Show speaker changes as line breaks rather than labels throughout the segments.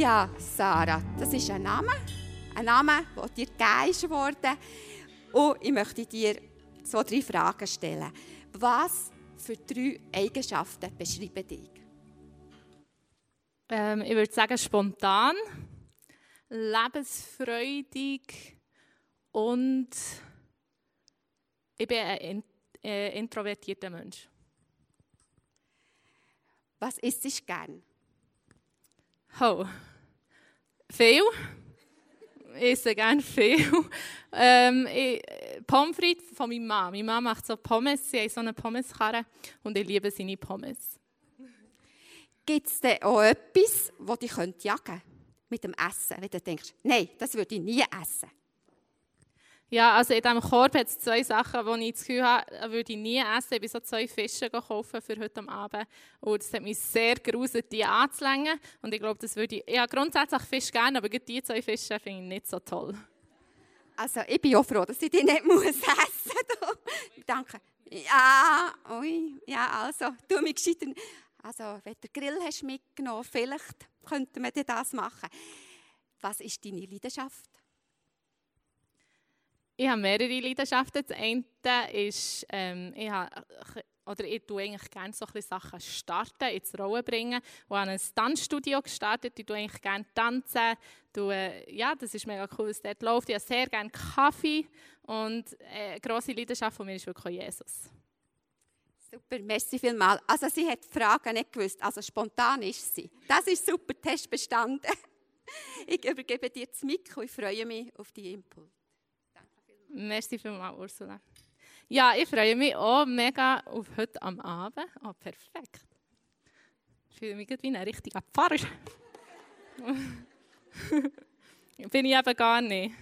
Ja, Sarah, das ist ein Name, der dir gegeben wurde. Und ich möchte dir 2-3 Fragen stellen. Was für 3 Eigenschaften beschreiben dich?
Ich würde sagen spontan, lebensfreudig und ich bin ein introvertierter Mensch.
Was isst du gern?
Oh, viel. Ich esse gerne viel. Pommes frites von meiner Mama. Meine Mama macht so Pommes, sie hat so eine Pommeskarre und ich liebe seine Pommes.
Gibt es denn auch etwas, das dich jagen könnte mit dem Essen? Wenn du denkst, nein, das würde ich nie essen.
Ja, also in diesem Korb hat es 2 Sachen, die ich das Gefühl habe, würde ich nie essen. Ich bin so 2 Fische kaufen für heute Abend. Und es hat mich sehr gruselt, die anzulängen. Und ich glaube, das würde ich... Ja, grundsätzlich Fisch gerne, aber die 2 Fische finde ich nicht so toll.
Also ich bin auch froh, dass ich die nicht essen muss. Danke. Ja, also, du mich gescheiter... Also, wenn du den Grill hast mitgenommen, vielleicht könnten wir das machen. Was ist deine Leidenschaft?
Ich habe mehrere Leidenschaften. Das eine ist, ich tue eigentlich gerne so ein Sachen starten, ins Rollen bringen. Ich habe ein Tanzstudio gestartet, ich tue eigentlich gerne tanzen. Das ist mega cool, was dort läuft. Ich habe sehr gerne Kaffee und eine grosse Leidenschaft von mir ist wirklich Jesus.
Super, merci vielmals. Also sie hat die Fragen nicht gewusst, also spontan ist sie. Das ist super, Test bestanden. Ich übergebe dir das Mikro, ich freue mich auf die Input.
Merci vielmals, Ursula. Ja, ich freue mich auch mega auf heute am Abend. Oh, perfekt. Ich fühle mich wie ein richtiger Pfarrer. Bin ich eben gar nicht.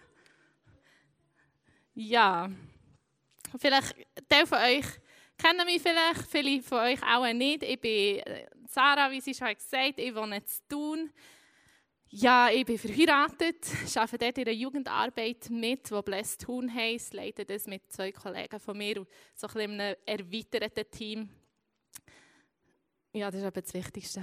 Ja, vielleicht, Teil von euch kennen mich vielleicht, viele von euch auch nicht. Ich bin Sarah, wie sie schon gesagt hat, ich wohne in Thun. Ja, ich bin verheiratet, arbeite dort in der Jugendarbeit mit, die Blessed Thun heisst, leite das mit 2 Kollegen von mir und so ein bisschen in einem erweiterten Team. Ja, das ist aber das Wichtigste.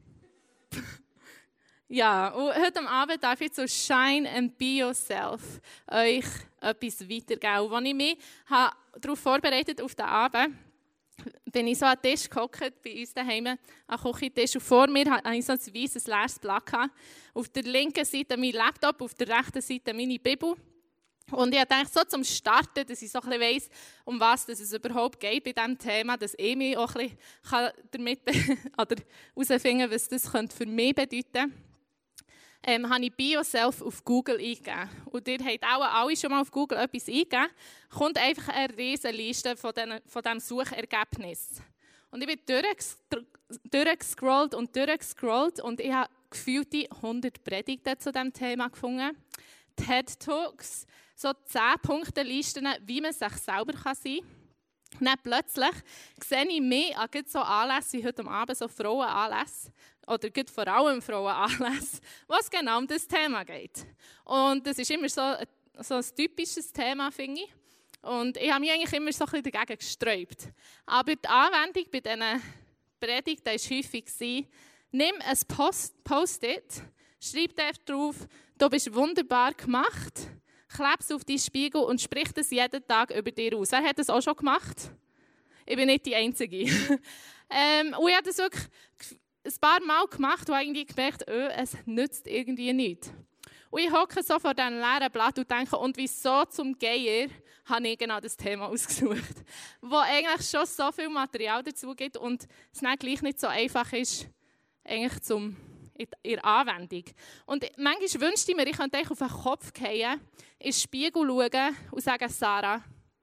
Ja, und heute Abend darf ich zu Shine and Be Yourself euch etwas weitergeben. Als ich mich darauf vorbereitet auf den Abend, bin ich so an den Tisch gehockt, bei uns daheim, an den Küchentisch. Und vor mir hatte ich so ein weißes leeres Blatt. Auf der linken Seite mein Laptop, auf der rechten Seite meine Bibel. Und ich dachte so zum Starten, dass ich so ein bisschen weiss, um was es überhaupt geht bei diesem Thema, dass ich mich auch ein bisschen damit oder herausfinden kann, was das für mich bedeuten könnte. Habe ich Be Yourself auf Google eingegeben. Und ihr habt auch alle schon mal auf Google etwas eingegeben. Kommt einfach eine riesige Liste von diesem Suchergebnis. Und ich bin durchgescrollt und ich habe gefühlte 100 Predigten zu diesem Thema gefunden. TED Talks, so 10-Punkte-Listen, wie man sich selber sein kann. Und dann plötzlich sehe ich mich an so Anlässen wie heute Abend, so Frauenanlässe, oder vor allem Frauenanlässe, was genau um das Thema geht. Und das ist immer so ein typisches Thema, finde ich. Und ich habe mich eigentlich immer so ein bisschen dagegen gesträubt. Aber die Anwendung bei diesen Predigten war häufig, nimm ein Post-it, schreib dort drauf, du bist wunderbar gemacht, kleb es auf deinen Spiegel und sprich das jeden Tag über dir aus. Wer hat das auch schon gemacht? Ich bin nicht die Einzige. Und ich habe das wirklich ein paar Mal gemacht und irgendwie gemerkt, es nützt irgendwie nichts. Und ich hocke so vor diesem leeren Blatt und denke, und wieso zum Geier habe ich genau das Thema ausgesucht, wo eigentlich schon so viel Material dazu gibt und es dann gleich nicht so einfach ist, eigentlich in der Anwendung. Und manchmal wünschte ich mir, ich könnte auf den Kopf fallen, in den Spiegel schauen und sagen, Sarah,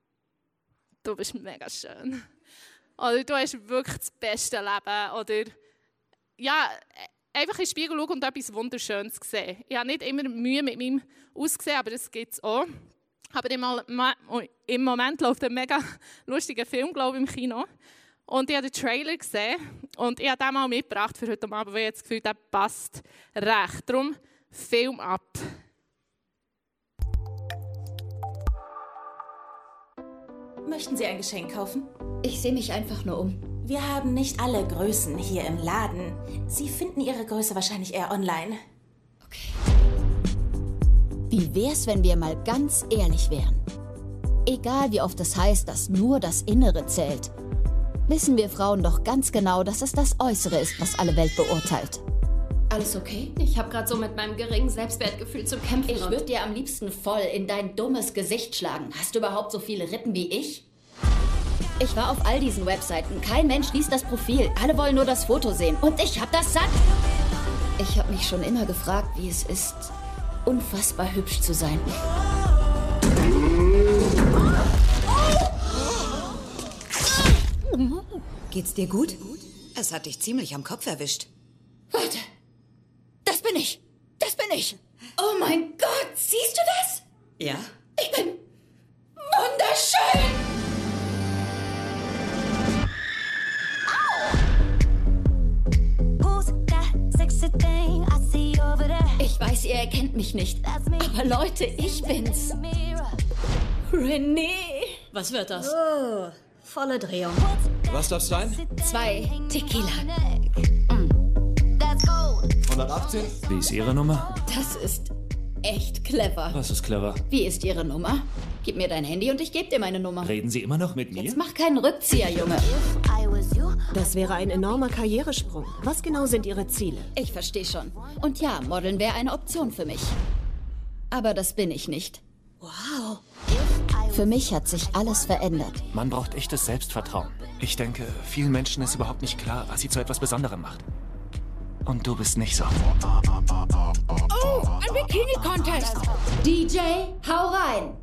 du bist mega schön. Oder du hast wirklich das beste Leben. Oder ja, einfach in den Spiegel schauen und etwas Wunderschönes sehen. Ich habe nicht immer Mühe mit meinem Aussehen, aber das gibt es auch. Aber im Moment läuft ein mega lustiger Film, glaube ich, im Kino. Und ich habe den Trailer gesehen und ich habe den mal mitgebracht für heute Abend, weil ich jetzt das Gefühl habe, der passt recht. Darum Film ab.
Möchten Sie ein Geschenk kaufen?
Ich sehe mich einfach nur um.
Wir haben nicht alle Größen hier im Laden. Sie finden Ihre Größe wahrscheinlich eher online.
Okay. Wie wär's, wenn wir mal ganz ehrlich wären? Egal wie oft es heißt, dass nur das Innere zählt, wissen wir Frauen doch ganz genau, dass es das Äußere ist, was alle Welt beurteilt.
Alles okay? Ich habe gerade so mit meinem geringen Selbstwertgefühl zu kämpfen.
Ich würde dir am liebsten voll in dein dummes Gesicht schlagen. Hast du überhaupt so viele Rippen wie ich? Ich war auf all diesen Webseiten. Kein Mensch liest das Profil. Alle wollen nur das Foto sehen. Und ich hab das satt. Ich habe mich schon immer gefragt, wie es ist, unfassbar hübsch zu sein.
Geht's dir gut? Es hat dich ziemlich am Kopf erwischt.
Warte. Das bin ich. Das bin ich. Oh mein Gott, siehst du das?
Ja?
Ich bin wunderschön. Ich weiß, ihr erkennt mich nicht. Aber Leute, ich bin's. René.
Was wird das?
Oh, volle Drehung.
Was darf's sein?
2 Tequila.
118? Wie ist Ihre Nummer?
Das ist echt clever.
Was ist clever?
Wie ist Ihre Nummer? Gib mir dein Handy und ich gebe dir meine Nummer.
Reden Sie immer noch mit mir?
Jetzt mach keinen Rückzieher, Junge.
Das wäre ein enormer Karrieresprung. Was genau sind Ihre Ziele?
Ich verstehe schon. Und ja, Modeln wäre eine Option für mich. Aber das bin ich nicht.
Wow.
Für mich hat sich alles verändert.
Man braucht echtes Selbstvertrauen. Ich denke, vielen Menschen ist überhaupt nicht klar, was sie zu etwas Besonderem macht. Und du bist nicht so.
Oh, ein Bikini-Contest! DJ, hau rein!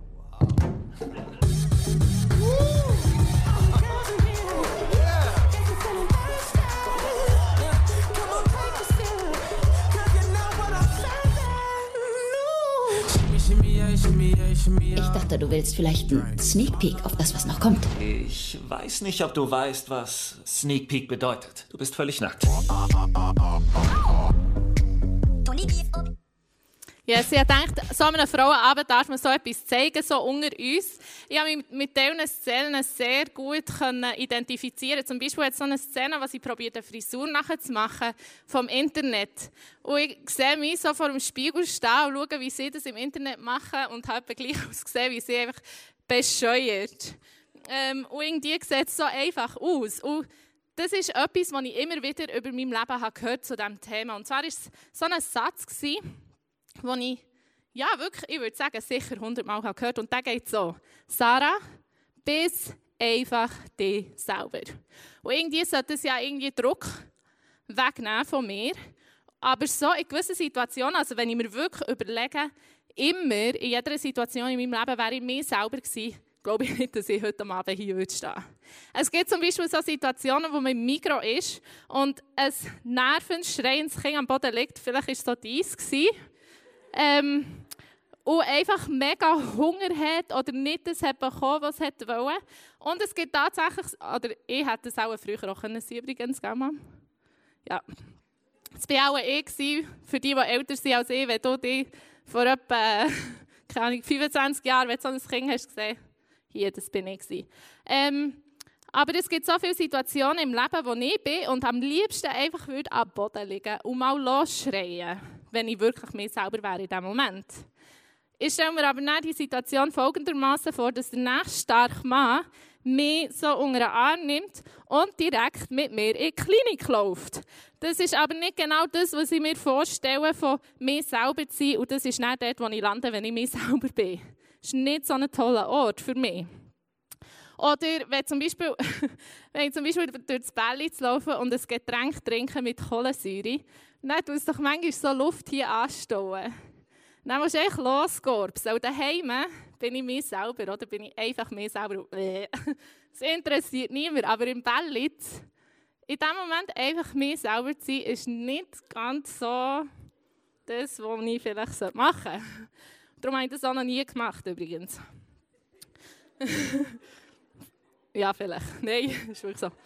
Ich dachte, du willst vielleicht einen Sneak Peek auf das, was noch kommt.
Ich weiß nicht, ob du weißt, was Sneak Peek bedeutet. Du bist völlig nackt.
Ja, sie hat gedacht, so an einem Frauenabend darf man so etwas zeigen, so unter uns. Ich habe mich mit diesen Szenen sehr gut identifizieren. Zum Beispiel hat es so eine Szene, wo sie probiert, eine Frisur nachzumachen vom Internet. Und ich sehe mich so vor dem Spiegel stehen und schaue, wie sie das im Internet machen und habe gleich ausgesehen, wie sie einfach bescheuert. Und irgendwie sieht es so einfach aus. Und das ist etwas, was ich immer wieder über mein Leben habe gehört zu diesem Thema. Und zwar war es so ein Satz, wo ich, ja wirklich, ich würde sagen, sicher 100-mal gehört habe. Und der geht so: Sarah, bist einfach dich selber. Und irgendwie sollte es ja irgendwie Druck wegnehmen von mir. Aber so in gewissen Situationen, also wenn ich mir wirklich überlege, immer in jeder Situation in meinem Leben wäre ich mir selber gewesen, glaube ich nicht, dass ich heute Abend hier stehen würde. Es gibt zum Beispiel so Situationen, wo man im Mikro ist und ein nervenschreiendes Kind am Boden liegt. Vielleicht war es so dies gewesen. Und einfach mega Hunger hat oder nicht das hat bekommen, was es wollte. Und es gibt tatsächlich, oder ich hätte es auch früher auch können sein, übrigens, gell, Mann? Ja. Das war auch ich, für die älter sind als ich, wenn du dich vor etwa 25 Jahren, wenn du so ein Kind hast gesehen, hier, das bin ich gewesen. Aber es gibt so viele Situationen im Leben, wo ich bin und am liebsten einfach würde am Boden liegen und mal losschreien, wenn ich wirklich mir selber wäre in diesem Moment. Ich stelle mir aber dann die Situation folgendermaßen vor, dass der nächste starke Mann mich so unter den Arm nimmt und direkt mit mir in die Klinik läuft. Das ist aber nicht genau das, was ich mir vorstelle, von mir selber zu sein. Und das ist nicht dort, wo ich lande, wenn ich mir selber bin. Das ist nicht so ein toller Ort für mich. Oder wenn ich zum Beispiel durch das Bällchen zu laufen und ein Getränk trinken mit Kohlensäure, dann tut es doch manchmal so Luft hier anstauen. Dann musst du echt losgorpsen. Und daheim bin ich mir selber, oder bin ich einfach mir selber. Das interessiert niemand. Aber im Bällchen, in dem Moment einfach mir selber zu sein, ist nicht ganz so das, was ich vielleicht machen sollte. Darum habe ich das auch noch nie gemacht, übrigens. Ja, vielleicht. Nein, ist wirklich so.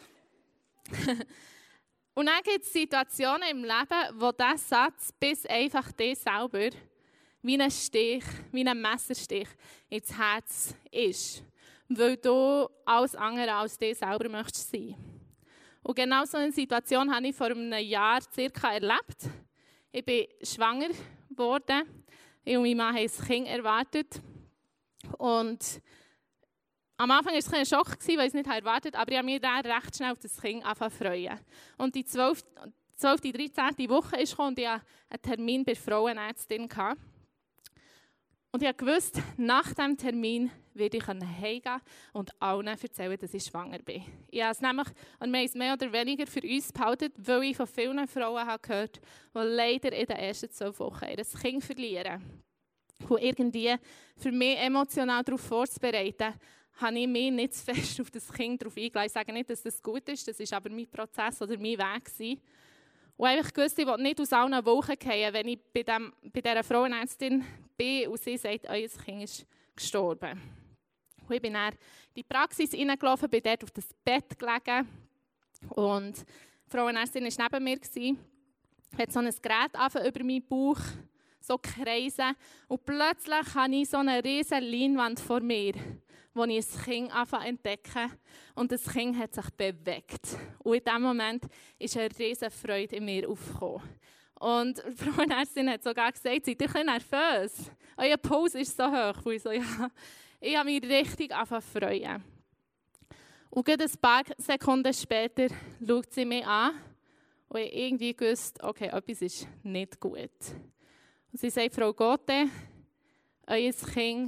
Und dann gibt es Situationen im Leben, wo dieser Satz bis einfach dich selber wie ein Stich, wie ein Messerstich ins Herz ist. Weil du alles andere als dich selber möchtest sein. Und genau so eine Situation habe ich vor einem Jahr circa erlebt. Ich bin schwanger geworden. Ich und mein Mann haben ein Kind erwartet. Und am Anfang war es ein Schock, weil ich es nicht erwartet habe, aber ich habe mich dann recht schnell auf das Kind freuen. Und die 12., 13. Woche ist gekommen und ich hatte einen Termin bei der Frauenärztin. Und ich wusste, nach diesem Termin werde ich heimgehen und allen erzählen, dass ich schwanger bin. Ich habe es nämlich, und wir haben es mehr oder weniger für uns behalten, weil ich von vielen Frauen habe gehört, die leider in den ersten 12 Wochen ihr Kind verlieren. Und irgendwie für mich emotional darauf vorzubereiten, habe ich mich nicht zu fest auf das Kind darauf eingeladen. Ich sage nicht, dass das gut ist, das war aber mein Prozess oder mein Weg gewesen. Und ich wusste, ich will nicht aus allen Wolken fallen, wenn ich bei dieser Frauenärztin bin und sie sagt, euer Kind ist gestorben. Und ich bin dann in die Praxis reingelaufen, bin dort auf das Bett gelegen und die Frauenärztin war neben mir, hat so ein Gerät über meinen Bauch so kreisen und plötzlich habe ich so eine riesige Leinwand vor mir, wo ich ein Kind entdecke und das Kind hat sich bewegt. Und in diesem Moment ist eine riesige Freude in mir aufgekommen. Und die Frauenärztin hat sogar gesagt, seid ihr ein bisschen nervös? Euer Puls ist so hoch. Und ich so, ja, ich habe mich richtig freuen. Und gerade ein paar Sekunden später schaut sie mich an und ich irgendwie gewusst, okay, etwas ist nicht gut. Und sie sagt, Frau Gothe, euer Kind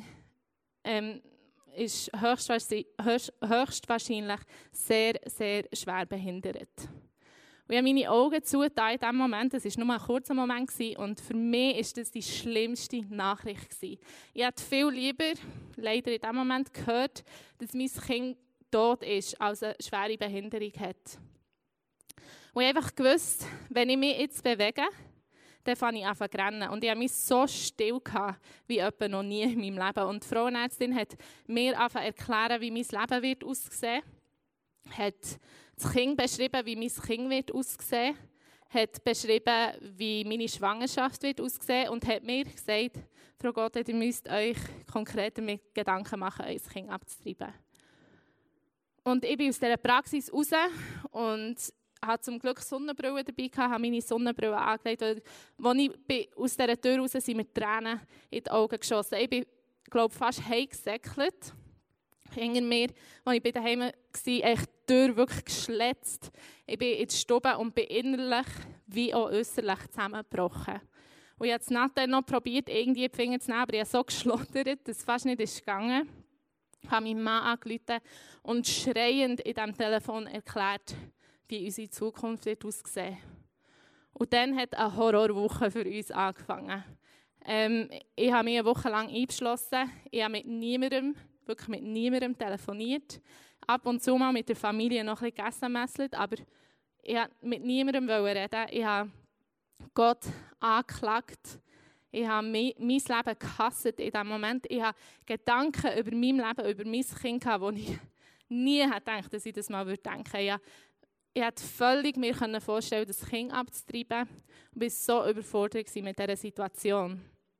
ist höchstwahrscheinlich sehr, sehr schwer behindert. Und ich habe meine Augen zugetan in diesem Moment, das war nur ein kurzer Moment, und für mich war das die schlimmste Nachricht. Ich hätte viel lieber, leider in diesem Moment, gehört, dass mein Kind tot ist, als eine schwere Behinderung hat. Und ich habe einfach gewusst, wenn ich mich jetzt bewege, dann fange ich an zu rennen. Und ich habe mich so still gehabt, wie etwa noch nie in meinem Leben. Und die Frauenärztin hat mir angefangen zu erklären, wie mein Leben wird aussehen. Hat das Kind beschrieben, wie mein Kind wird aussehen. Hat beschrieben, wie meine Schwangerschaft wird aussehen. Und hat mir gesagt, Frau Gothe, ihr müsst euch konkret damit Gedanken machen, euer Kind abzutreiben. Und ich bin aus dieser Praxis raus und hatte zum Glück Sonnenbrille dabei, habe meine Sonnenbrille angelegt. Als ich aus dieser Tür raus sind mir Tränen in die Augen geschossen. Ich bin, glaube ich, fast heimgesäckelt. Hinter mir, als ich bei daheim war, echt die Tür wirklich geschletzt. Ich bin in die Stube und bin innerlich wie auch äußerlich zusammengebrochen. Und ich habe es nachher noch probiert, irgendwie die Finger zu nehmen, aber ich habe so geschlottert, dass es fast nicht gegangen ist. Ich habe meinen Mann angerufen und schreiend in diesem Telefon erklärt, wie unsere Zukunft wird aussehen. Und dann hat eine Horrorwoche für uns angefangen. Ich habe mich eine Woche lang eingeschlossen. Ich habe wirklich mit niemandem telefoniert. Ab und zu mal mit der Familie noch ein bisschen gegessen, aber ich wollte mit niemandem reden. Ich habe Gott angeklagt. Ich habe mein Leben gehasst in diesem Moment. Ich habe Gedanken über mein Leben, über mein Kind gehabt, wo ich nie gedacht, dass ich das mal denken würde. Ich konnte völlig mir vorstellen, das Kind abzutreiben und war so überfordert mit dieser Situation.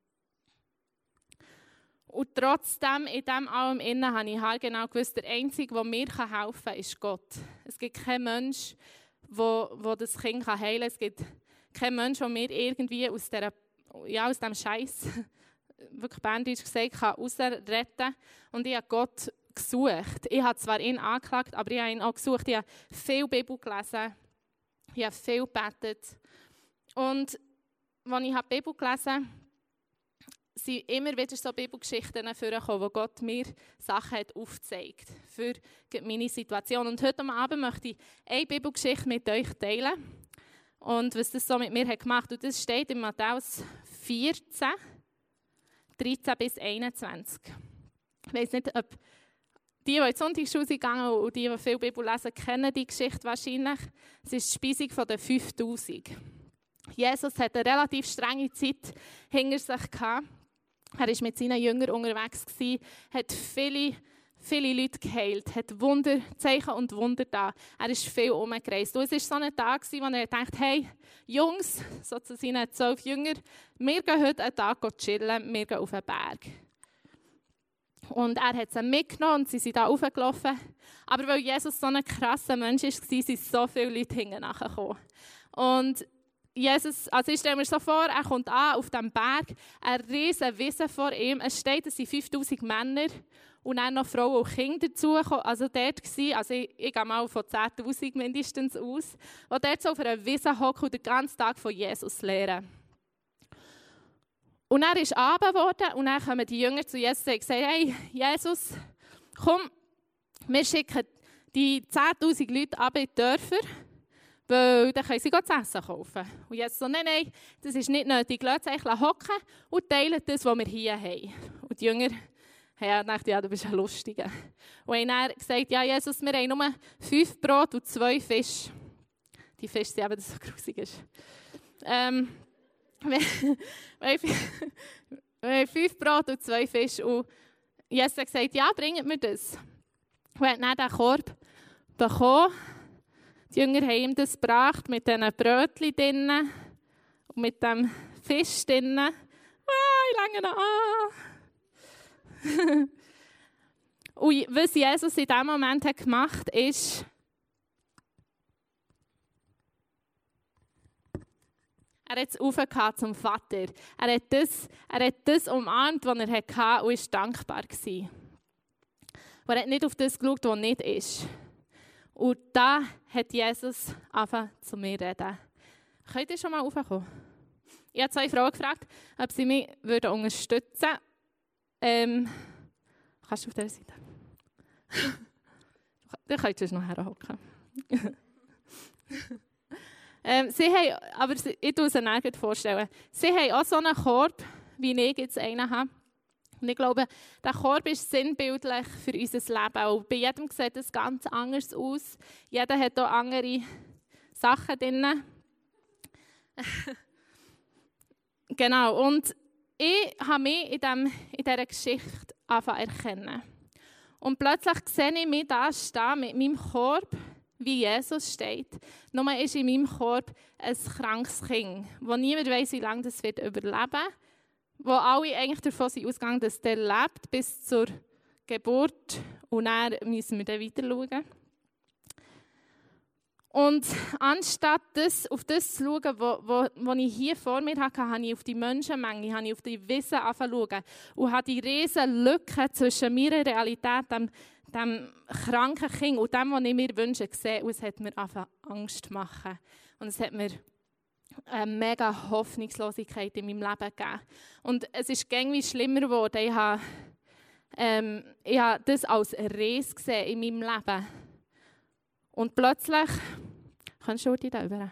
Und trotzdem, in dem allem Innen, habe ich genau gewusst, der Einzige, der mir helfen kann, ist Gott. Es gibt keinen Menschen, der das Kind heilen kann. Es gibt keinen Menschen, der mir irgendwie aus diesem Scheiß, wirklich berndeutsch gesagt, rausretten kann. Und ich habe Gott gesucht. Ich habe zwar ihn angeklagt, aber ich habe ihn auch gesucht. Ich habe viel Bibel gelesen. Ich habe viel gebetet. Und als ich die Bibel gelesen habe, sind immer wieder so Bibelgeschichten vorgekommen, wo Gott mir Sachen hat aufgezeigt für meine Situation. Und heute Abend möchte ich eine Bibelgeschichte mit euch teilen. Und was das so mit mir hat gemacht. Und das steht in Matthäus 14, 13 bis 21. Ich weiss nicht, ob die in die Sonntagsschule sind gegangen und die viel Bibel lesen, kennen die Geschichte wahrscheinlich. Es ist die Speisung der 5000. Jesus hatte eine relativ strenge Zeit hinter sich gehabt. Er war mit seinen Jüngern unterwegs, hat viele Leute geheilt, hat Zeichen und Wunder da. Er ist viel herumgereist. Und es war so ein Tag, wo er dachte, hey, Jungs, so zu seinen 12 Jüngern, wir gehen heute einen Tag chillen, wir gehen auf einen Berg. Und er hat sie mitgenommen und sie sind da hochgelaufen. Aber weil Jesus so ein krasser Mensch war, sind so viele Leute hinten nachgekommen. Und Jesus, also ich stelle mir so vor, er kommt an auf diesem Berg, eine riesige Wiese vor ihm. Es steht, es sind 5000 Männer und dann noch Frauen und Kinder dazu. Also dort war, also ich gehe mal von 10'000 mindestens aus, die dort so auf einer Wiese hocken und den ganzen Tag von Jesus lehren. Und er ist Abend geworden und dann kommen die Jünger zu Jesus und sagen, hey, Jesus, komm, wir schicken die 10'000 Leute ab in die Dörfer, weil dann können sie zu essen kaufen. Und Jesus so, nein, das ist nicht nötig, lasst euch hocken und teilt das, was wir hier haben. Und die Jünger haben gedacht, ja, du bist ein Lustiger. Und haben dann gesagt, ja, Jesus, wir haben nur 5 Brot und 2 Fische. Die Fische sind eben, dass es so grusig ist. Wir haben 5 Brot und 2 Fische. Und Jesus hat gesagt, ja, bringt mir das. Und hat dann den Korb bekommen. Die Jünger haben ihm das gebracht, mit diesen Brötchen drinnen und mit dem Fisch drinnen. Ich lange noch an. Und was Jesus in diesem Moment hat gemacht hat, ist, er hat es aufgehört zum Vater. Er hat das umarmt, was er hatte, und war dankbar gewesen. Er hat nicht auf das geschaut, was nicht ist. Und da hat Jesus angefangen zu mir reden. Könnt ihr schon mal raufkommen? Ich habe 2 Frauen gefragt, ob sie mich unterstützen würden. Kannst du auf dieser Seite? Dann könnt ihr noch herhocken. Sie haben, aber ich tue es Ihnen vorstellen, sie haben auch so einen Korb, wie ich jetzt einen habe. Und ich glaube, der Korb ist sinnbildlich für unser Leben. Auch bei jedem sieht es ganz anders aus. Jeder hat auch andere Sachen drin. Genau, und ich habe mich in dieser Geschichte angefangen zu erkennen. Und plötzlich sehe ich mich da stehen mit meinem Korb, wie Jesus steht. Nur ist in meinem Korb ein krankes Kind, wo niemand weiss, wie lange das wird überleben wird. Wo alle eigentlich davon sind ausgegangen, dass der lebt bis zur Geburt. Und dann müssen wir dann weiter schauen. Und anstatt auf das zu schauen, was ich hier vor mir hatte, habe ich auf die Menschenmenge, habe ich auf die Wissen angefangen und habe die riesen Lücke zwischen meiner Realität, dem kranken Kind und dem, was ich mir wünsche, gesehen. Und es hat mir angefangen Angst zu machen. Und es hat mir eine mega Hoffnungslosigkeit in meinem Leben gegeben. Und es ist irgendwie schlimmer geworden. Ich habe das als Riss gesehen in meinem Leben. Und plötzlich... Kannst du da rüber?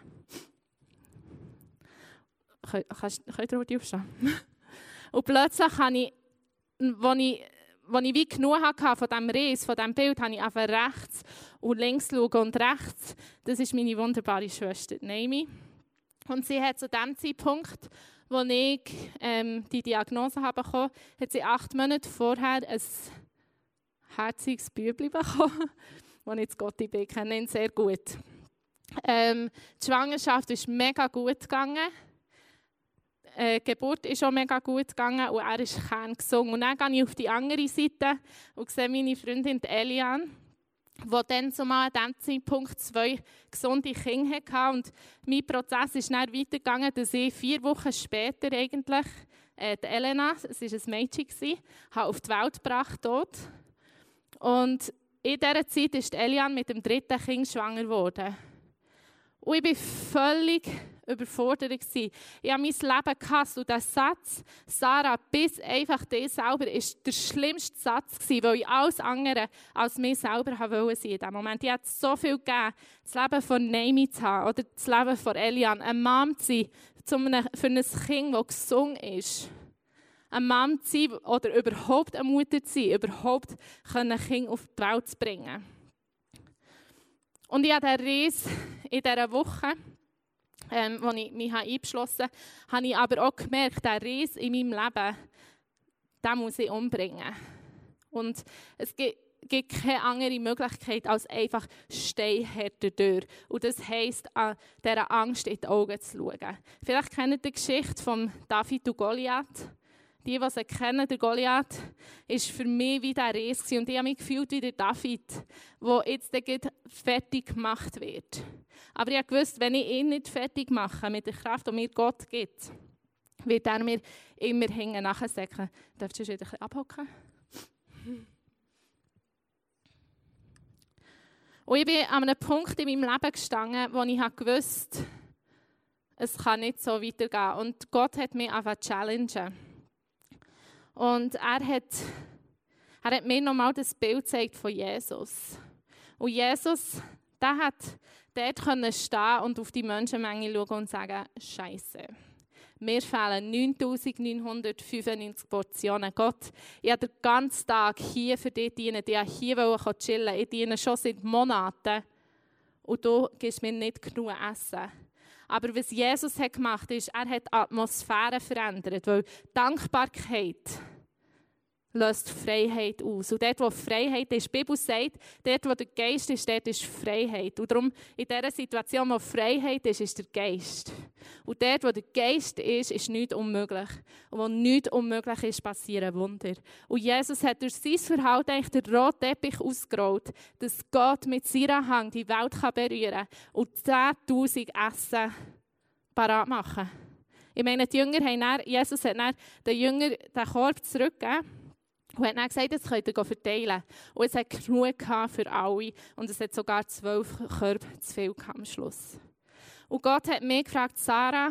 Könnt ihr aufstehen? Und plötzlich habe ich, als ich wie genug hatte von diesem Riss, von diesem Bild, habe ich einfach rechts und links schauen. Und rechts, das ist meine wunderbare Schwester Naomi. Und sie hat zu dem Zeitpunkt, wo ich die Diagnose bekommen habe, hat sie 8 Monate vorher ein herziges Bübli bekommen, das ich zu Gott bin. Ich kenne ihn sehr gut. Die Schwangerschaft ist mega gut gegangen. Die Geburt ist auch mega gut gegangen und er ist kerngesund. Und dann gehe ich auf die andere Seite und sehe meine Freundin Eliane, die dann zumal an diesem Zeitpunkt 2 gesunde Kinder hatte. Und mein Prozess ist dann weitergegangen, dass ich 4 Wochen später eigentlich die Elena, es war ein Mädchen, habe auf die Welt gebracht dort. Und in dieser Zeit ist Eliane mit dem 3. Kind schwanger geworden. Und ich war völlig überfordert. Ich habe mein Leben gehasst. Und der Satz, Sarah, bis einfach dir selber, war der schlimmste Satz, weil ich alles andere als mich selber wollte in diesem Moment. Ich hatte so viel gegeben, das Leben von Naomi zu haben oder das Leben von Eliane, eine Mom zu sein für ein Kind, das gesund ist. Eine Mom zu sein oder überhaupt eine Mutter zu sein, überhaupt ein Kind auf die Welt zu bringen. Und ich habe diesen Reis in dieser Woche, als ich mich eingeschlossen habe, habe ich aber auch gemerkt, der Reis in meinem Leben, den muss ich umbringen. Und es gibt keine andere Möglichkeit, als einfach steinhärter durch. Und das heisst, an dieser Angst in die Augen zu schauen. Vielleicht kennt ihr die Geschichte von David und Goliath. Die sie kennen, der Goliath, war für mich wie der Riese. Und ich habe mich gefühlt wie der David, der jetzt fertig gemacht wird. Aber ich wusste, wenn ich ihn nicht fertig mache, mit der Kraft, die mir Gott gibt, wird er mir immer hinten nachsäckeln. Darfst du wieder ein bisschen abhocken? Und ich bin an einem Punkt in meinem Leben gestanden, wo ich wusste, es kann nicht so weitergehen. Und Gott hat mich einfach challengen. Und er hat mir nochmal das Bild gezeigt von Jesus. Und Jesus, der hat dort stehen und auf die Menschenmenge schauen und sagen, Scheiße. Mir fehlen 9995 Portionen. Gott, ich habe den ganzen Tag hier für dich dienen. Ich wollte hier chillen. Ich diene schon seit Monaten. Und du gibst mir nicht genug Essen. Aber was Jesus hat gemacht ist, er hat die Atmosphäre verändert. Weil Dankbarkeit löst Freiheit aus. Und dort, wo Freiheit ist, die Bibel sagt, dort, wo der Geist ist, dort ist Freiheit. Und darum, in dieser Situation, wo Freiheit ist, ist der Geist. Und dort, wo der Geist ist nichts unmöglich. Und wo nichts unmöglich ist, passieren Wunder. Und Jesus hat durch sein Verhalten eigentlich den roten Teppich ausgerollt, dass Gott mit seiner Hand die Welt berühren kann und 10'000 Essen parat machen. Ich meine, die Jünger haben dann, Jesus hat dann den Jüngern den Korb zurückgegeben. Und hat dann gesagt, jetzt könnt ihr verteilen. Und es hat genug für alle. Und es hat sogar 12 Körbe zu viel am Schluss. Und Gott hat mich gefragt, Sarah,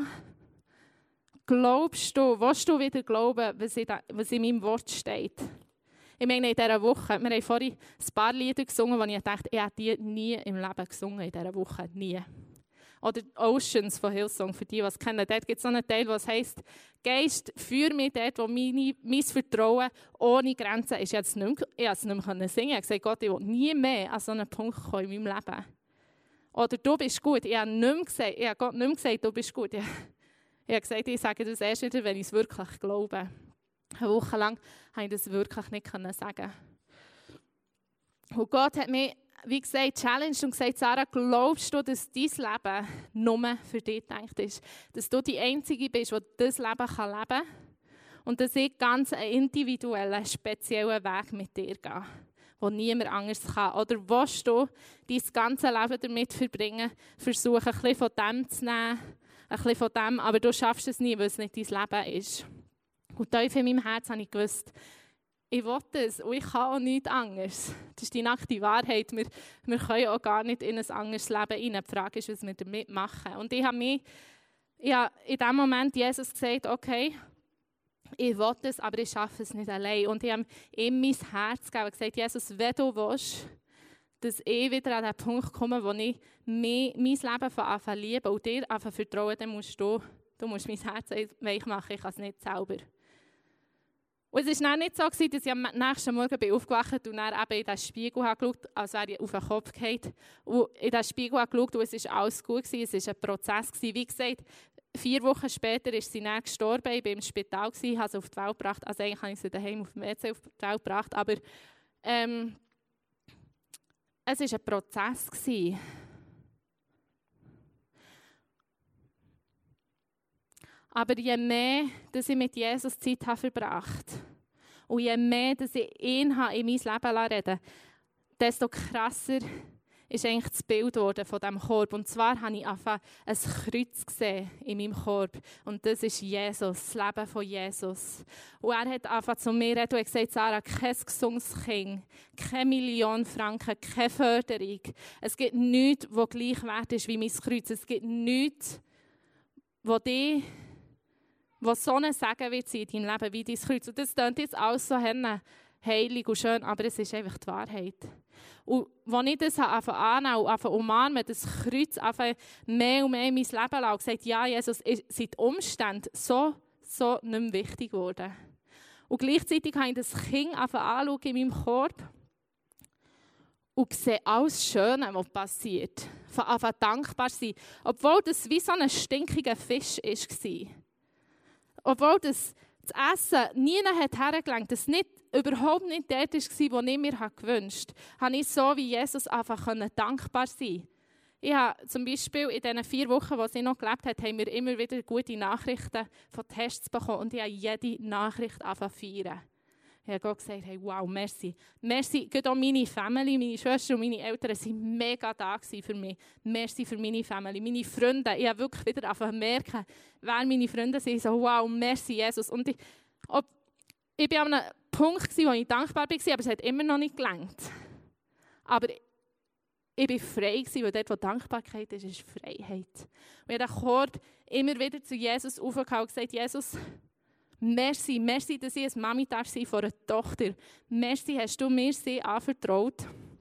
willst du wieder glauben, was in meinem Wort steht? Ich meine, in dieser Woche, wir haben vorhin ein paar Lieder gesungen, wo ich dachte, ich habe die nie im Leben gesungen, in dieser Woche, nie. Oder Oceans von Hillsong, für die, die es kennen. Dort gibt es noch einen Teil, der heisst, Geist, führ mich dort, wo mein Vertrauen ohne Grenzen ist. Ich konnte es nicht mehr singen. Ich habe gesagt, Gott, ich will nie mehr an so einen Punkt kommen in meinem Leben. Oder du bist gut. Ich habe Gott nicht mehr gesagt, du bist gut. Ich habe gesagt, ich sage das erst wieder, wenn ich es wirklich glaube. Eine Woche lang konnte ich das wirklich nicht sagen. Und Gott hat mich, wie gesagt, challenged und gesagt, Sarah, glaubst du, dass dein Leben nur für dich gedacht ist? Dass du die Einzige bist, die dieses Leben leben kann? Und dass ich ganz einen individuellen, speziellen Weg mit dir gehe, den niemand anders kann? Oder willst du dein ganze Leben damit verbringen, versuchen, ein bisschen von dem zu nehmen, ein bisschen von dem, aber du schaffst es nie, weil es nicht dein Leben ist? Und tief in meinem Herz habe ich gewusst, ich will das und ich kann auch nichts anderes. Das ist die nackte Wahrheit. Wir können auch gar nicht in ein anderes Leben rein. Die Frage ist, was wir damit machen. Und ich habe in diesem Moment Jesus gesagt, okay, ich will das, aber ich schaffe es nicht allein. Und ich habe ihm mein Herz gegeben und gesagt, Jesus, wenn du willst, dass ich wieder an den Punkt komme, wo ich mein Leben von Anfang liebe und dir anfangen vertrauen, dann musst du musst mein Herz weich machen, ich kann es nicht selber. Und es war nicht so, dass ich am nächsten Morgen aufgewacht bin und dann eben in den Spiegel geschaut habe, als wäre ich auf den Kopf gefallen. Und in den Spiegel geschaut und es war alles gut, es war ein Prozess. Wie gesagt, 4 Wochen später ist sie dann gestorben, ich war im Spital, habe sie auf die Welt gebracht. Also eigentlich habe ich sie daheim auf dem WC auf die Welt gebracht, aber es war ein Prozess. Aber je mehr, dass ich mit Jesus Zeit habe verbracht und je mehr, dass ich ihn in mein Leben reden lasse, desto krasser ist eigentlich das Bild geworden von diesem Korb. Und zwar habe ich einfach ein Kreuz gesehen in meinem Korb. Und das ist Jesus, das Leben von Jesus. Und er hat einfach zu mir reden und gesagt, Sarah, kein gesundes Kind, keine Million Franken, keine Förderung. Es gibt nichts, das gleich wert ist wie mein Kreuz. Es gibt nichts, was so ein Segen wird sein in deinem Leben wie dein Kreuz. Und das klingt jetzt alles so heilig und schön, aber es ist einfach die Wahrheit. Und als ich das annehmen und umarmen, das Kreuz mehr und mehr in mein Leben lasse und gesagt, ja, Jesus, sind die Umstände so nicht mehr wichtig geworden. Und gleichzeitig habe ich das Kind anschauen in meinem Korb und sehe alles Schöne, was passiert. Von Anfang dankbar sein. Obwohl das wie so ein stinkiger Fisch war. Obwohl das Essen nie hergelangt, das überhaupt nicht dort war, wo ich mir gewünscht habe, habe ich so wie Jesus einfach dankbar sein. Ich habe zum Beispiel in diesen 4 Wochen, wo sie noch gelebt hat, haben wir immer wieder gute Nachrichten von Tests bekommen und ich habe jede Nachricht feiern. Ich habe Gott gesagt, hey, wow, merci. Merci, gerade auch meine Familie, meine Schwester und meine Eltern waren mega da für mich. Merci für meine Familie, meine Freunde. Ich habe wirklich wieder merken, wer meine Freunde sind. So, wow, merci, Jesus. Und ich war an einem Punkt, wo ich dankbar war, aber es hat immer noch nicht gelangt. Aber ich war frei, weil dort, wo Dankbarkeit ist, ist Freiheit. Und ich habe den Chord immer wieder zu Jesus aufgehauen und gesagt, Jesus, merci, merci, dass ich eine Mami darf sein von einer Tochter. Merci, hast du mir sie anvertraut.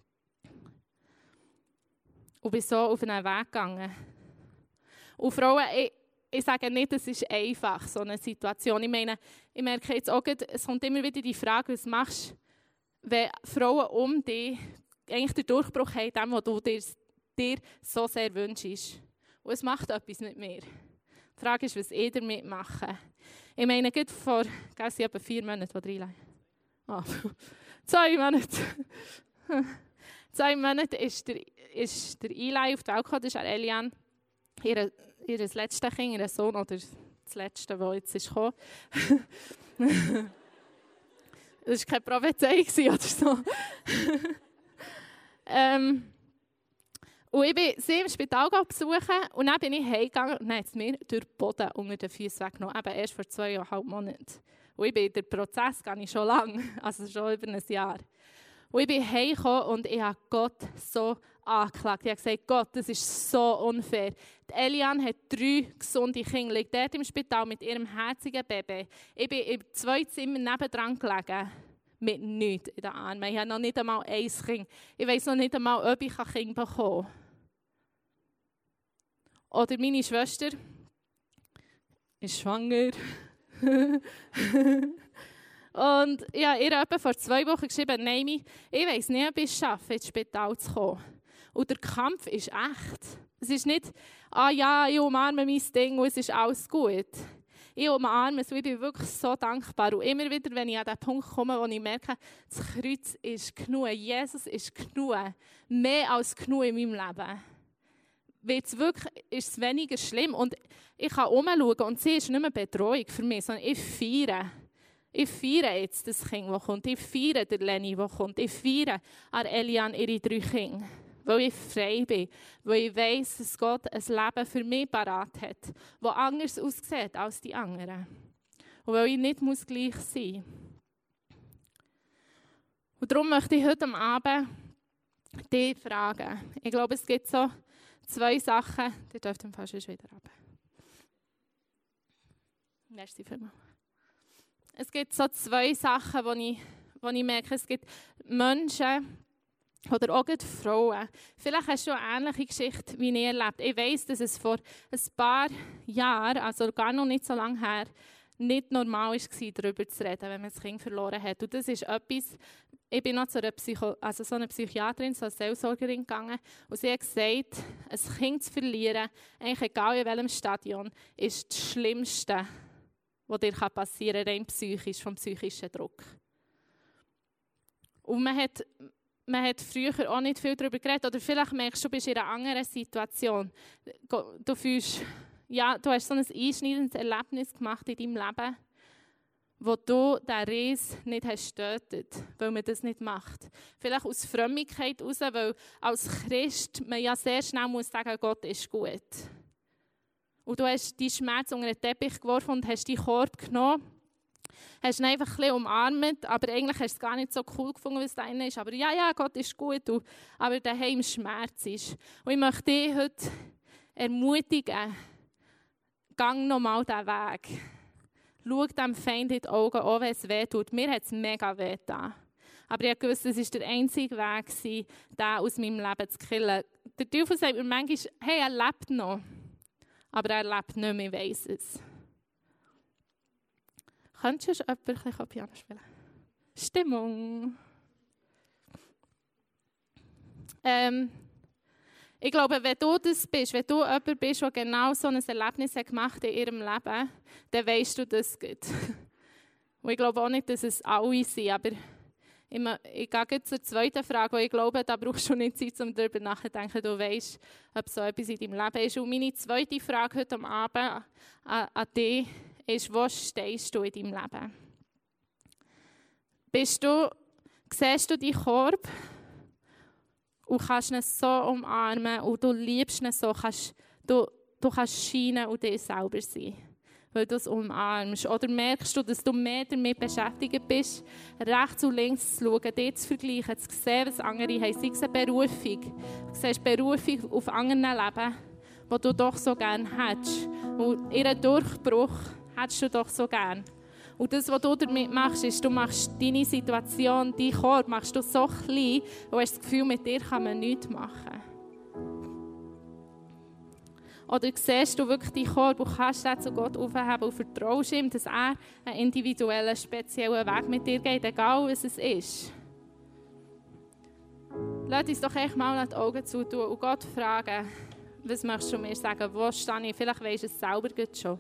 Und bin so auf einen Weg gegangen. Und Frauen, ich sage nicht, es ist einfach, so eine Situation. Ich meine, ich merke jetzt auch, es kommt immer wieder die Frage, was machst du, wenn Frauen um dich eigentlich den Durchbruch haben, dem, was du dir so sehr wünschst. Und es macht etwas mit mir. Die Frage ist, was ich damit mache. Ich meine, gerade vor etwa 4 Monaten, die reinlegen. 2 Monate. 2 Monate ist der Eli auf die Welt gekommen, das ist Elian, ihr letztes Kind, ihr Sohn, oder das letzte, das jetzt ist gekommen. Das war keine Prophezeiung oder so. Und ich bin sie im Spital besuchen und dann bin ich heimgegangen und dann hat es mir durch den Boden unter den Füßen weggenommen, eben erst vor 2,5 Monaten. Und ich bin in den Prozess gar nicht schon lange, also schon über ein Jahr. Und ich bin heimgekommen und ich habe Gott so angeklagt. Ich habe gesagt, Gott, das ist so unfair. Die Elian hat 3 gesunde Kinder, liegt dort im Spital mit ihrem herzigen Baby. Ich bin in 2 Zimmern nebendran gelegen. Mit nichts in den Armen. Ich habe noch nicht einmal 1 Kind. Ich weiss noch nicht einmal, ob ich ein Kind bekomme. Oder meine Schwester ist schwanger. Und ich habe ihr etwa vor 2 Wochen geschrieben, Naomi, ich weiss nicht, ob ich es schaffe, ins Spital zu kommen. Und der Kampf ist echt. Es ist nicht, ja, ich umarme mein Ding und es ist alles gut. Ich umarme es, ich bin wirklich so dankbar. Und immer wieder, wenn ich an den Punkt komme, wo ich merke, das Kreuz ist genug, Jesus ist genug, mehr als genug in meinem Leben. Ist es weniger schlimm. Und ich kann umschauen und sie ist nicht mehr Bedrohung für mich, sondern ich feiere. Ich feiere jetzt das Kind, das kommt. Ich feiere den Lenny, der kommt. Ich feiere an Elian ihre 3 Kinder. Weil ich frei bin. Weil ich weiss, dass Gott ein Leben für mich parat hat, das anders aussieht als die anderen. Und weil ich nicht gleich sein muss. Und darum möchte ich heute Abend dich fragen. Ich glaube, es gibt so 2 Sachen. Die dürfen fast wieder runter. Merci vielmals. Es gibt so 2 Sachen, wo ich merke, es gibt Menschen oder auch Frauen. Vielleicht hast du eine ähnliche Geschichte wie ich erlebt. Ich weiss, dass es vor ein paar Jahren, also gar noch nicht so lange her, nicht normal war, darüber zu reden, wenn man das Kind verloren hat. Und das ist etwas, ich bin noch zu einer so eine Psychiaterin, so eine Seelsorgerin gegangen und sie hat gesagt, ein Kind zu verlieren, eigentlich egal in welchem Stadion, ist das Schlimmste, was dir passieren kann, rein psychisch, vom psychischen Druck. Und man hat früher auch nicht viel darüber geredet. Oder vielleicht merkst du, du bist in einer anderen Situation. Du fühlst, ja, du hast so ein einschneidendes Erlebnis gemacht in deinem Leben, wo du diesen Riss nicht hast getötet, weil man das nicht macht. Vielleicht aus Frömmigkeit heraus, weil als Christ man ja sehr schnell muss sagen, Gott ist gut. Und du hast deinen Schmerz unter den Teppich geworfen und hast deinen Korb genommen, hast ihn einfach ein bisschen umarmt, aber eigentlich hast du es gar nicht so cool gefunden, wie es da drin ist. Aber ja, Gott ist gut, aber daheim Schmerz ist. Und ich möchte dich heute ermutigen, gang nochmal diesen Weg. Schau dem Feind in die Augen, auch wenn es weh tut. Mir hat es mega weh getan. Aber ich wusste, es war der einzige Weg, den aus meinem Leben zu killen. Der Teufel sagt mir manchmal, hey, er lebt noch. Aber er lebt nicht mehr, ich weiss es. Könntest du jemand ein bisschen Piano spielen? Stimmung. Ich glaube, wenn du das bist, wenn du jemand bist, der genau so ein Erlebnis gemacht hat in ihrem Leben, dann weisst du, dass es gibt. Und ich glaube auch nicht, dass es alle sind, aber Ich gehe zur zweiten Frage, weil ich glaube, da brauchst du nicht Zeit, um darüber nachzudenken. Du weißt, ob so etwas in deinem Leben ist. Und meine zweite Frage heute Abend an dich ist, wo stehst du in deinem Leben? Siehst du deinen Korb und kannst ihn so umarmen und du liebst ihn so, du kannst scheinen und dir selber sein, weil du es umarmst. Oder merkst du, dass du mehr damit beschäftigt bist, rechts und links zu schauen, dich zu vergleichen, zu sehen, was andere haben. Sei es eine Berufung. Du siehst Berufung auf anderen Leben, die du doch so gerne hättest. Und ihren Durchbruch hättest du doch so gerne. Und das, was du damit machst, ist, du machst deine Situation, deinen Korb, machst du so klein, und hast das Gefühl, mit dir kann man nichts machen. Oder siehst du wirklich deinen Korb und kannst den zu Gott aufheben und vertraust ihm, dass er einen individuellen, speziellen Weg mit dir geht, egal was es ist. Lass uns doch echt mal die Augen zutun und Gott fragen, was möchtest du mir sagen, wo stehe ich? Vielleicht weisst du es selber schon.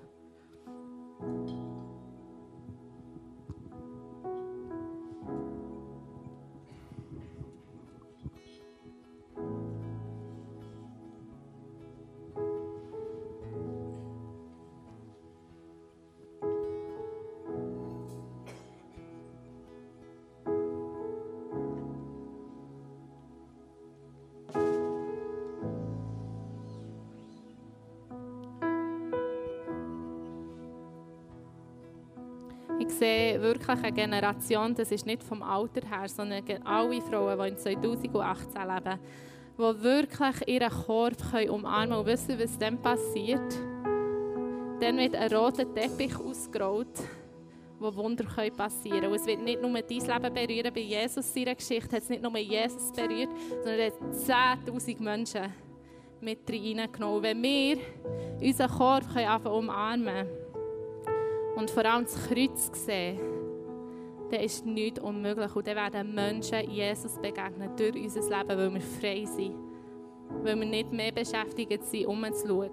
Ich sehe wirklich eine Generation, das ist nicht vom Alter her, sondern alle Frauen, die in 2018 leben, die wirklich ihren Korb umarmen können. Und wissen, was dann passiert? Dann wird ein roter Teppich ausgerollt, wo Wunder passieren können. Und es wird nicht nur dein Leben berühren, bei Jesus seiner Geschichte hat es nicht nur Jesus berührt, sondern er hat 10'000 Menschen mit reingenommen. Wenn wir unseren Korb umarmen können, und vor allem das Kreuz sehen, dann ist nichts unmöglich. Und dann werden Menschen Jesus begegnen durch unser Leben, weil wir frei sind. Weil wir nicht mehr beschäftigt sind, umzuschauen.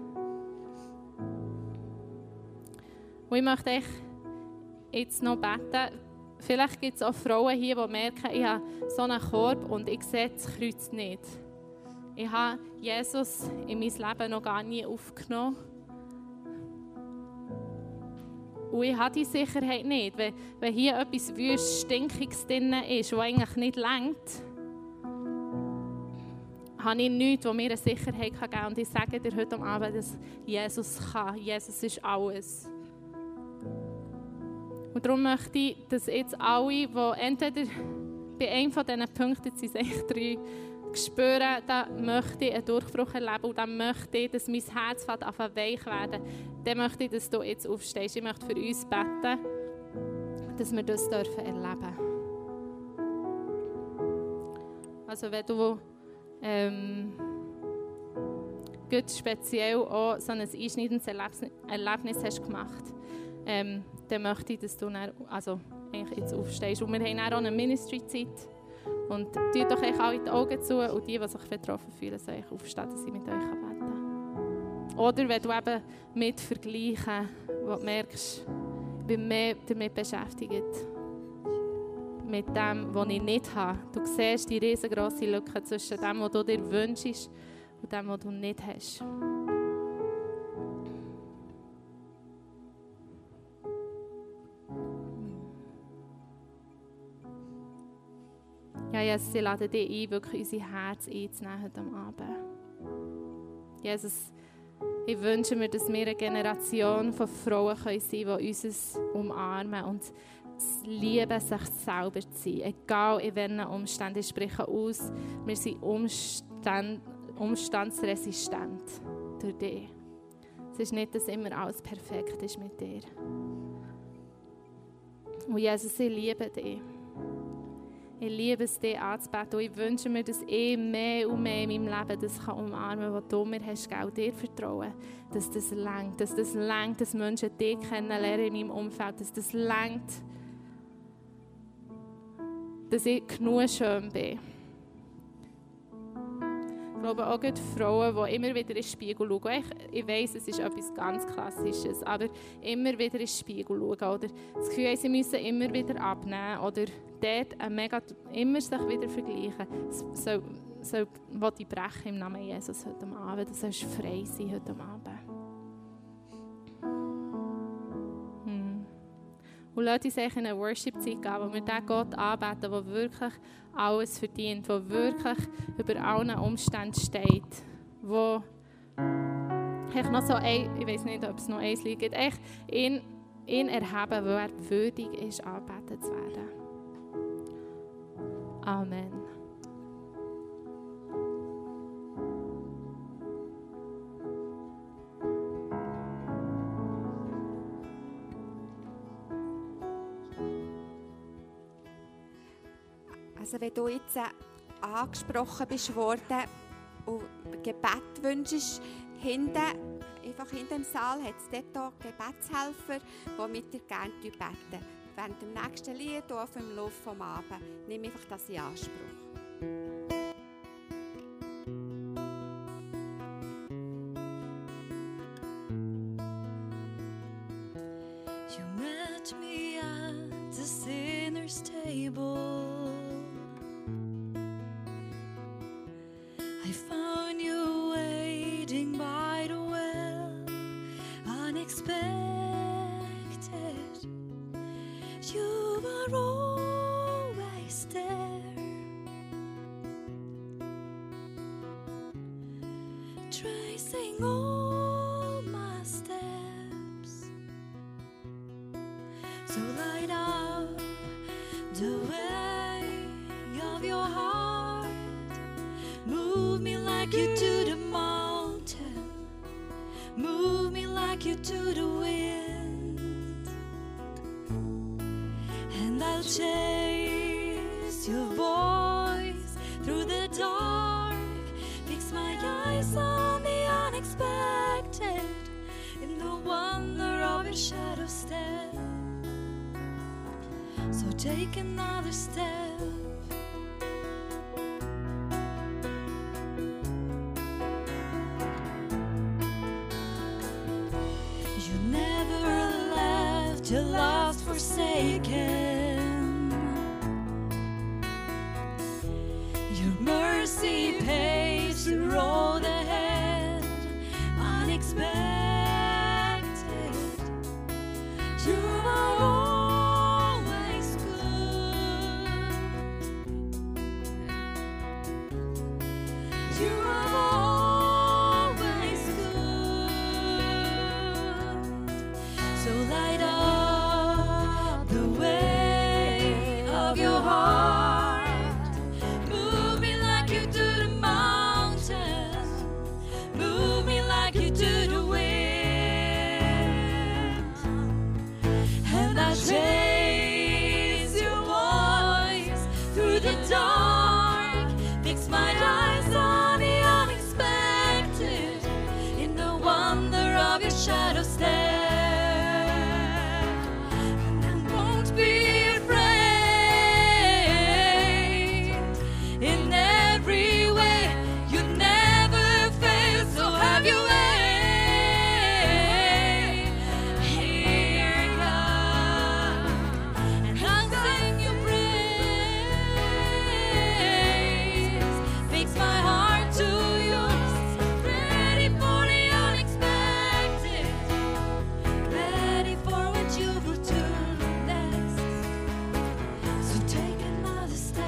Und ich möchte euch jetzt noch beten. Vielleicht gibt es auch Frauen hier, die merken, ich habe so einen Korb und ich sehe das Kreuz nicht. Ich habe Jesus in mein Leben noch gar nie aufgenommen. Und ich habe die Sicherheit nicht. Wenn hier etwas wüst, Stinkiges drin ist, das eigentlich nicht reicht, habe ich nichts, das mir eine Sicherheit geben kann. Und ich sage dir heute Abend, dass Jesus kann. Jesus ist alles. Und darum möchte ich, dass jetzt alle, die entweder bei einem von diesen Punkten, sind eigentlich 3, spüren, da möchte ich einen Durchbruch erleben und dann möchte ich, dass mein Herz anfängt weich werden. Dann möchte ich, dass du jetzt aufstehst. Ich möchte für uns beten, dass wir das erleben dürfen. Also wenn du gut speziell auch so ein einschneidendes Erlebnis hast gemacht, dann möchte ich, dass du dann, also eigentlich jetzt aufstehst. Und wir haben dann auch eine Ministry-Zeit. Und tut doch euch alle die Augen zu und die sich betroffen fühlen, sollen aufstehen, dass sie mit euch beten können. Oder wenn du eben mit vergleichen, wo du merkst, ich bin mehr damit beschäftigt, mit dem, was ich nicht habe. Du siehst die riesengroße Lücke zwischen dem, was du dir wünschst und dem, was du nicht hast. Ja, Jesus, ich lade dich ein, wirklich unser Herz einzunehmen heute Abend. Jesus, ich wünsche mir, dass wir eine Generation von Frauen sein können, die uns umarmen und lieben, sich selber zu sein. Egal in welchen Umständen. Ich spreche aus, wir sind umstandsresistent durch dich. Es ist nicht, dass immer alles perfekt ist mit dir. Und Jesus, ich liebe dich. Ich liebe es, dich anzubeten. Und ich wünsche mir, dass ich mehr und mehr in meinem Leben das umarmen kann, was du mir hast, auch dir vertrauen. Dass das reicht, dass Menschen dich kennenlernen in meinem Umfeld, dass das reicht, dass ich genug schön bin. Ich glaube auch die Frauen, die immer wieder in den Spiegel schauen. Ich weiss, es ist etwas ganz Klassisches, aber immer wieder in den Spiegel schauen. Oder das Gefühl haben, sie müssen immer wieder abnehmen. Oder dort immer sich wieder vergleichen. Das soll ich brechen im Namen Jesus heute Abend. Du sollst frei sein heute Abend. Und lasst uns in eine Worship-Zeit gehen, wo wir den Gott anbeten, der wirklich alles verdient, der wirklich über allen Umständen steht, wo noch so ich weiß nicht, ob es noch eins Lied gibt, ihn erheben, weil er würdig ist, angebetet zu werden. Amen.
Also wenn du jetzt angesprochen bist worden und Gebet wünschst, einfach hinten im Saal hat es dort Gebetshelfer, die mit dir gerne beten. Während dem nächsten Lied oder auf dem Lauf des Abends, nimm einfach das in Anspruch.
You met me at the sinner's table. I found you waiting by the well, unexpected. You were always there, tracing all my steps. So light up the way of your heart. Move me like you do the mountain. Move me like you do the wind. And I'll chase your voice through the dark. Fix my eyes on the unexpected, in the wonder of your shadow step. So take another step. You never left your lost forsaken. Your mercy paves the road ahead, unexpected. You are always good. You are always good. So light up the way of your heart. Move me like you do the mountain. Move me like you do the wind. And I chase your voice through the dark. Fix my eyes on the unexpected, in the wonder of your shadow step. And I won't be afraid. In every way, you never fail, so have your way. Here, God, and I'll sing your praise. Fix my heart to yours, ready for the unexpected, ready for what you will do next. So take another step.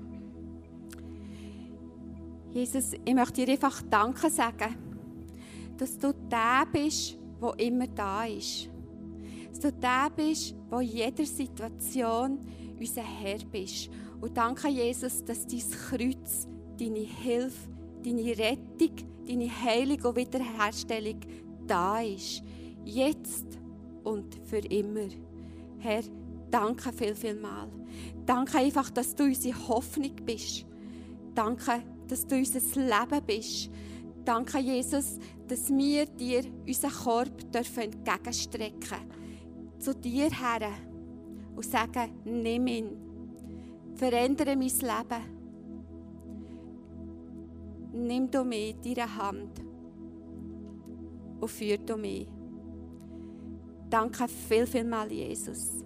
Jesus, ich möchte dir einfach Danke sagen. dass du der bist, der immer da ist. Dass du der bist, der in jeder Situation unser Herr bist. Und danke, Jesus, dass dein Kreuz, deine Hilfe, deine Rettung, deine Heilung und Wiederherstellung da ist. Jetzt und für immer. Herr, danke viel. Danke einfach, dass du unsere Hoffnung bist. Danke, dass du unser Leben bist. Danke, Jesus, dass wir dir unseren Korb entgegenstrecken dürfen. Zu dir her. Und sagen, nimm ihn. Verändere mein Leben. Nimm du mich in deine Hand. Und führ du mich. Danke viel, Jesus.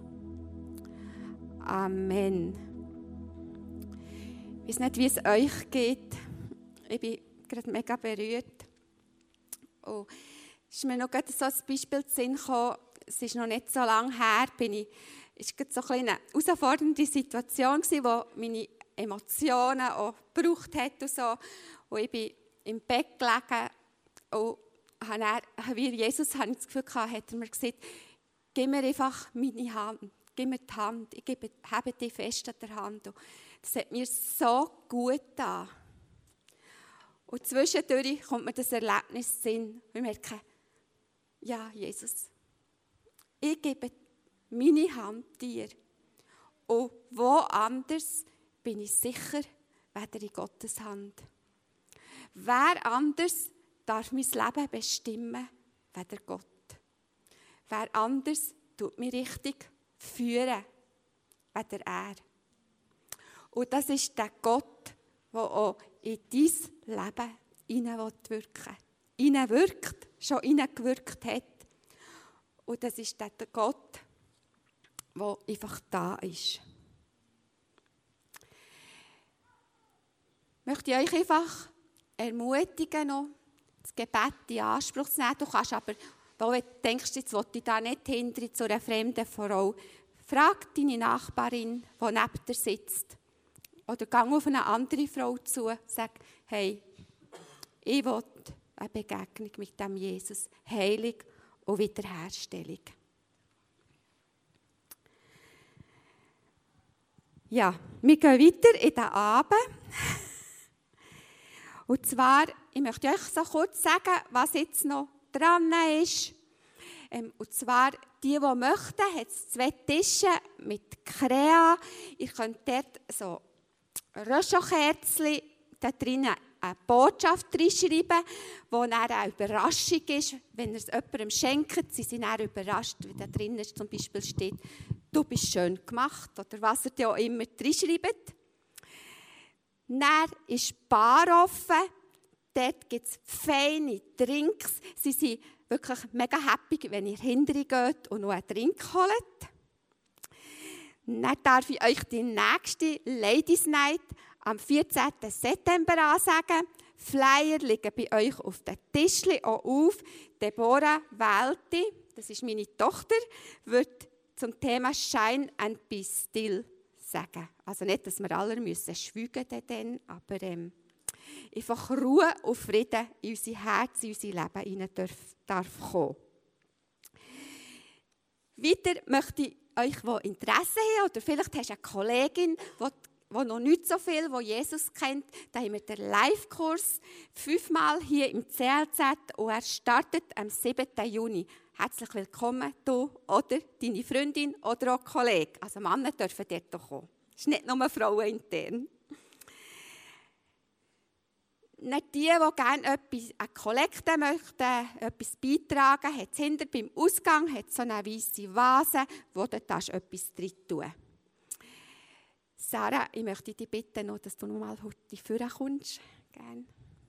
Amen. Ich weiß nicht, wie es euch geht. Ich bin gerade mega berührt. Und es ist mir noch gerade so ein Beispiel zu Sinn gekommen. Es ist noch nicht so lange her, es war so eine herausfordernde Situation, wo meine Emotionen auch gebraucht hat und so. Und ich bin im Bett gelegen und wie Jesus, habe ich das Gefühl gehabt, hat er mir gesagt, gib mir einfach meine Hand, gib mir die Hand, ich habe dich fest an der Hand. Und das hat mir so gut getan. Und zwischendurch kommt mir das Erlebnis in den Sinn. Ich merke, ja, Jesus, ich gebe meine Hand dir. Und woanders bin ich sicher, weder in Gottes Hand. Wer anders darf mein Leben bestimmen, weder Gott. Wer anders tut mich richtig führen, weder er. Und das ist der Gott, der auch in dein Leben hineinwirken will. Hineinwirkt, schon hineingewirkt hat. Und das ist der Gott, der einfach da ist. Ich möchte euch einfach ermutigen, noch das Gebet in Anspruch zu nehmen. Du kannst aber, weil du denkst, jetzt will ich da nicht hindern zu einer fremden Frau, frag deine Nachbarin, die neben dir sitzt. Oder geh auf eine andere Frau zu und sag, hey, ich will eine Begegnung mit dem Jesus, Heilung und Wiederherstellung. Ja, wir gehen weiter in den Abend. Und zwar, ich möchte euch so kurz sagen, was jetzt noch dran ist. Und zwar, die möchten, hat es 2 Tische mit Krea. Ihr könnt dort so Röschenkerzen, da drinnen eine Botschaft reinschreiben, die dann eine Überraschung ist. Wenn ihr es jemandem schenkt, sie sind dann überrascht, wie da drinnen zum Beispiel steht, du bist schön gemacht, oder was ihr da auch immer reinschreibt. Dann ist Bar offen, dort gibt es feine Drinks. Sie sind wirklich mega happy, wenn ihr hinterher geht und noch einen Drink holt. Dann darf ich euch die nächste Ladies Night am 14. September ansagen. Flyer liegen bei euch auf den Tischchen auch auf. Deborah Welti, das ist meine Tochter, wird zum Thema Shine and be still sagen. Also nicht, dass wir alle schweigen müssen, aber einfach Ruhe und Frieden in unser Herz, in unser Leben hinein darf kommen. Weiter möchte ich euch, die Interesse haben, oder vielleicht hast du eine Kollegin, die noch nicht so viel, die Jesus kennt, da haben wir den Live-Kurs 5-mal hier im CLZ und er startet am 7. Juni. Herzlich willkommen, du oder deine Freundin oder auch Kollege. Also Männer dürfen dort auch kommen. Es ist nicht nur Frauen intern. Nicht die gerne eine Kollekte möchten, etwas beitragen, hat es hinter beim Ausgang so eine weisse Vase, wo du etwas drin tun. Sarah, ich möchte dich bitten, noch, dass du noch mal heute vorkommst. Gerne.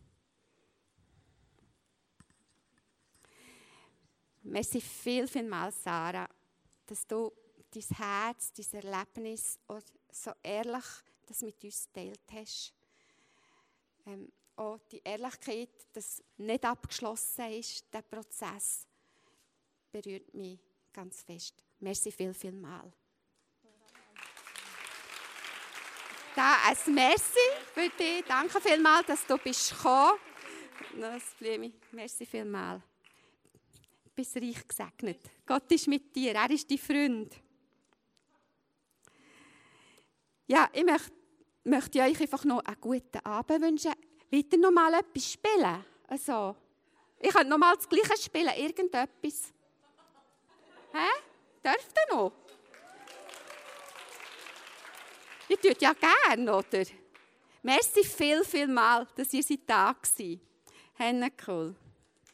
Merci vielmals, Sarah, dass du dein Herz, dein Erlebnis so ehrlich das mit uns geteilt hast. Auch die Ehrlichkeit, dass nicht abgeschlossen ist, der Prozess, berührt mich ganz fest. Merci vielmals. Da ein Merci für dich. Danke vielmals, dass du bist gekommen. Das Blümchen, merci vielmals. Du bist reich gesegnet. Gott ist mit dir, er ist dein Freund. Ja, ich möchte euch einfach noch einen guten Abend wünschen. Wollt ihr noch mal etwas spielen? Also, ich könnte noch mal das Gleiche spielen, irgendetwas. Hä? Dürft ihr noch? Ihr tut ja gerne, oder? Merci viel mal, dass ihr da seid. Cool.